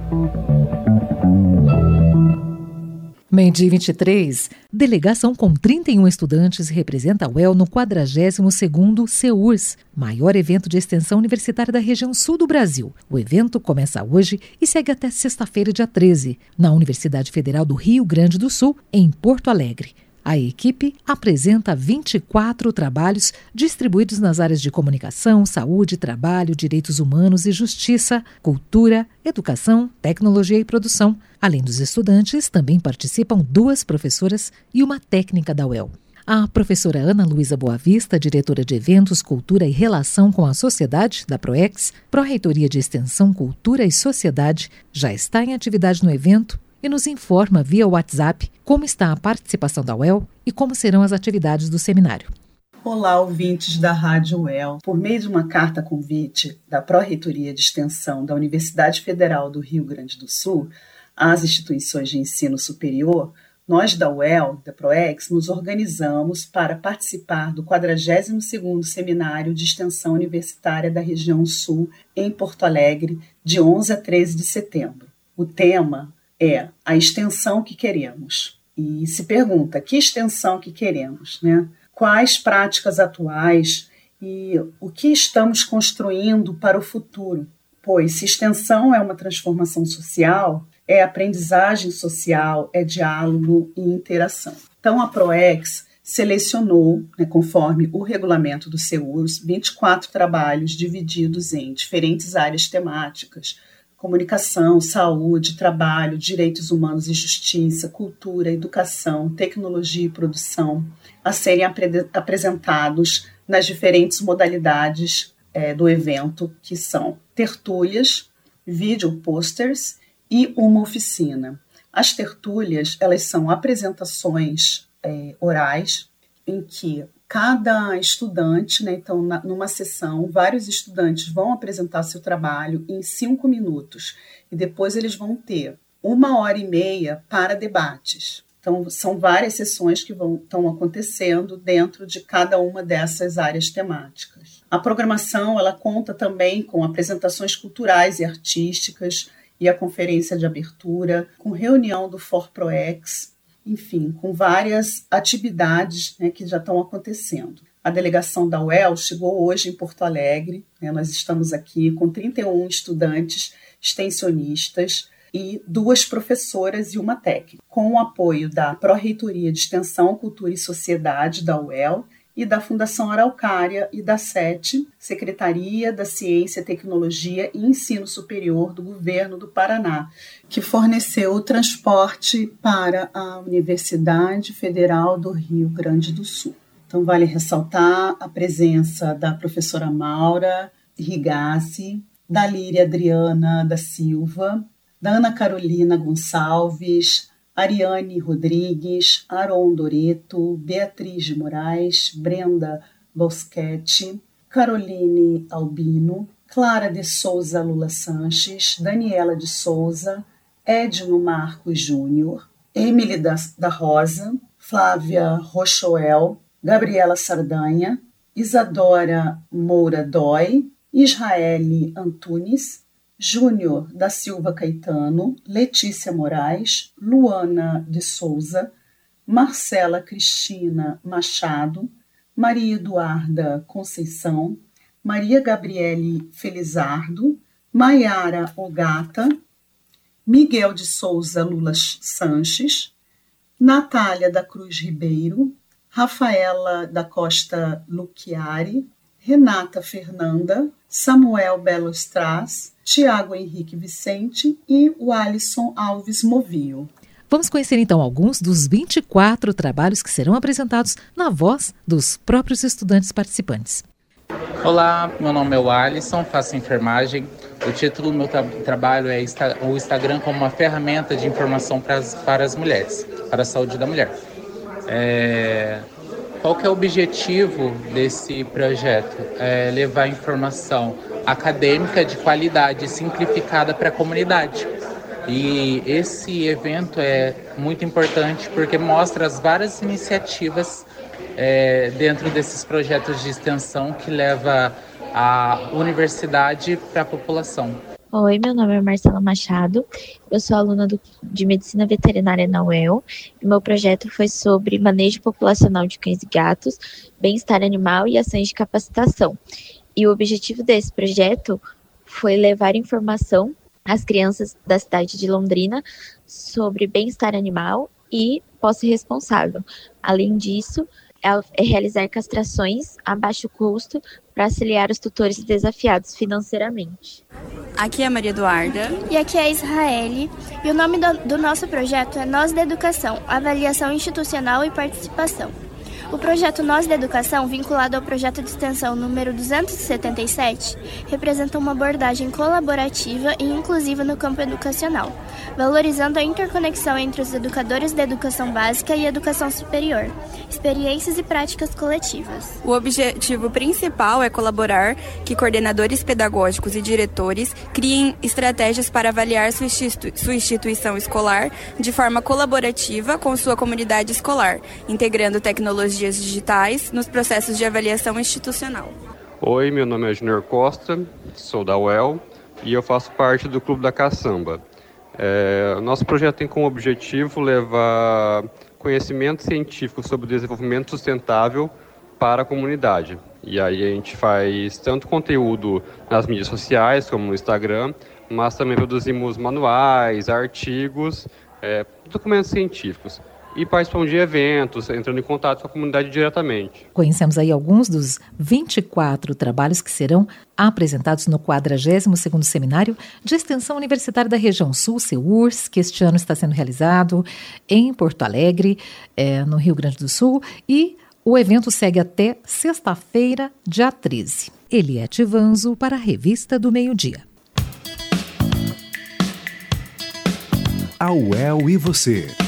Meio-dia 23, delegação com 31 estudantes representa a UEL no 42º CEURS, maior evento de extensão universitária da região sul do Brasil. O evento começa hoje e segue até sexta-feira, dia 13, na Universidade Federal do Rio Grande do Sul, em Porto Alegre. A equipe apresenta 24 trabalhos distribuídos nas áreas de comunicação, saúde, trabalho, direitos humanos e justiça, cultura, educação, tecnologia e produção. Além dos estudantes, também participam 2 professoras e uma técnica da UEL. A professora Ana Luísa Boavista, diretora de Eventos, Cultura e Relação com a Sociedade, da PROEX, Pró-Reitoria de Extensão, Cultura e Sociedade, já está em atividade no evento e nos informa via WhatsApp como está a participação da UEL e como serão as atividades do seminário. Olá, ouvintes da Rádio UEL. Por meio de uma carta-convite da Pró-Reitoria de Extensão da Universidade Federal do Rio Grande do Sul às instituições de ensino superior, nós da UEL, da PROEX, nos organizamos para participar do 42º Seminário de Extensão Universitária da Região Sul em Porto Alegre, de 11 a 13 de setembro. O tema é a extensão que queremos. E se pergunta, que extensão que queremos, né? Quais práticas atuais e o que estamos construindo para o futuro? Pois se extensão é uma transformação social, é aprendizagem social, é diálogo e interação. Então a PROEX selecionou, conforme o regulamento do CEURS, 24 trabalhos divididos em diferentes áreas temáticas: comunicação, saúde, trabalho, direitos humanos e justiça, cultura, educação, tecnologia e produção, a serem apresentados nas diferentes modalidades do evento, que são tertúlias, vídeo posters e uma oficina. As tertúlias, elas são apresentações orais em que cada estudante, então numa sessão, vários estudantes vão apresentar seu trabalho em 5 minutos e depois eles vão ter 1h30 para debates. Então são várias sessões que estão acontecendo dentro de cada uma dessas áreas temáticas. A programação ela conta também com apresentações culturais e artísticas e a conferência de abertura, com reunião do ForProEx, enfim, com várias atividades que já estão acontecendo. A delegação da UEL chegou hoje em Porto Alegre, nós estamos aqui com 31 estudantes extensionistas e 2 professoras e uma técnica, com o apoio da Pró-Reitoria de Extensão, Cultura e Sociedade da UEL e da Fundação Araucária e da SETE, Secretaria da Ciência, Tecnologia e Ensino Superior do Governo do Paraná, que forneceu o transporte para a Universidade Federal do Rio Grande do Sul. Então, vale ressaltar a presença da professora Maura Rigassi, da Líria Adriana da Silva, da Ana Carolina Gonçalves, Ariane Rodrigues, Aron Doreto, Beatriz de Moraes, Brenda Boschetti, Caroline Albino, Clara de Souza Lula Sanches, Daniela de Souza, Edno Marcos Júnior, Emily da Rosa, Flávia Rochoel, Gabriela Sardanha, Isadora Moura Dói, Israele Antunes, Júnior da Silva Caetano, Letícia Moraes, Luana de Souza, Marcela Cristina Machado, Maria Eduarda Conceição, Maria Gabriele Felizardo, Maiara Ogata, Miguel de Souza Lula Sanches, Natália da Cruz Ribeiro, Rafaela da Costa Luchiari, Renata Fernanda, Samuel Belo Stras, Tiago Henrique Vicente e o Alisson Alves Movio. Vamos conhecer então alguns dos 24 trabalhos que serão apresentados na voz dos próprios estudantes participantes. Olá, meu nome é o Alisson, faço enfermagem. O título do meu trabalho é o Instagram como uma ferramenta de informação para as mulheres, para a saúde da mulher. Qual que é o objetivo desse projeto? É levar informação acadêmica de qualidade simplificada para a comunidade. E esse evento é muito importante porque mostra as várias iniciativas dentro desses projetos de extensão que leva a universidade para a população. Oi, meu nome é Marcela Machado, eu sou aluna de Medicina Veterinária na UEL e meu projeto foi sobre manejo populacional de cães e gatos, bem-estar animal e ações de capacitação. E o objetivo desse projeto foi levar informação às crianças da cidade de Londrina sobre bem-estar animal e posse responsável. Além disso, é realizar castrações a baixo custo para auxiliar os tutores desafiados financeiramente. Aqui é a Maria Eduarda. E aqui é a Israele. E o nome do nosso projeto é Nós da Educação, Avaliação Institucional e Participação. O projeto Nós da Educação, vinculado ao projeto de extensão número 277, representa uma abordagem colaborativa e inclusiva no campo educacional, valorizando a interconexão entre os educadores da educação básica e educação superior, experiências e práticas coletivas. O objetivo principal é colaborar que coordenadores pedagógicos e diretores criem estratégias para avaliar sua instituição escolar de forma colaborativa com sua comunidade escolar, integrando tecnologias digitais nos processos de avaliação institucional. Oi, meu nome é Junior Costa, sou da UEL e eu faço parte do Clube da Caçamba. Nosso projeto tem como objetivo levar conhecimento científico sobre o desenvolvimento sustentável para a comunidade. E aí a gente faz tanto conteúdo nas mídias sociais, como no Instagram, mas também produzimos manuais, artigos, documentos científicos. E participamos de eventos, entrando em contato com a comunidade diretamente. Conhecemos aí alguns dos 24 trabalhos que serão apresentados no 42º Seminário de Extensão Universitária da Região Sul, SEURS, que este ano está sendo realizado em Porto Alegre, no Rio Grande do Sul, e o evento segue até sexta-feira, dia 13. Eliette Vanzo para a Revista do Meio-Dia. A UEL e você.